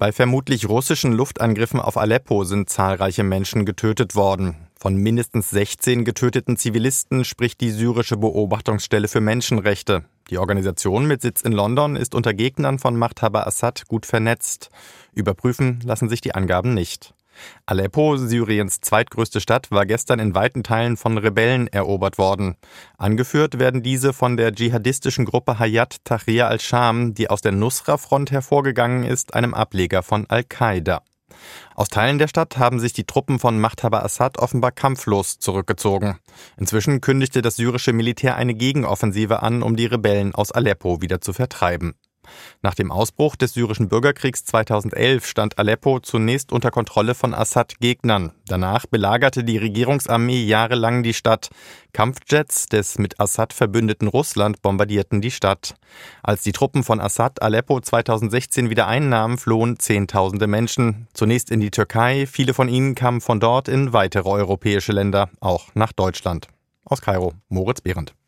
Bei vermutlich russischen Luftangriffen auf Aleppo sind zahlreiche Menschen getötet worden. Von mindestens 16 getöteten Zivilisten spricht die syrische Beobachtungsstelle für Menschenrechte. Die Organisation mit Sitz in London ist unter Gegnern von Machthaber Assad gut vernetzt. Überprüfen lassen sich die Angaben nicht. Aleppo, Syriens zweitgrößte Stadt, war gestern in weiten Teilen von Rebellen erobert worden. Angeführt werden diese von der dschihadistischen Gruppe Hayat Tahrir al-Sham, die aus der Nusra-Front hervorgegangen ist, einem Ableger von Al-Qaida. Aus Teilen der Stadt haben sich die Truppen von Machthaber Assad offenbar kampflos zurückgezogen. Inzwischen kündigte das syrische Militär eine Gegenoffensive an, um die Rebellen aus Aleppo wieder zu vertreiben. Nach dem Ausbruch des syrischen Bürgerkriegs 2011 stand Aleppo zunächst unter Kontrolle von Assad-Gegnern. Danach belagerte die Regierungsarmee jahrelang die Stadt. Kampfjets des mit Assad verbündeten Russland bombardierten die Stadt. Als die Truppen von Assad Aleppo 2016 wieder einnahmen, flohen Zehntausende Menschen. Zunächst in die Türkei, viele von ihnen kamen von dort in weitere europäische Länder, auch nach Deutschland. Aus Kairo, Moritz Behrendt.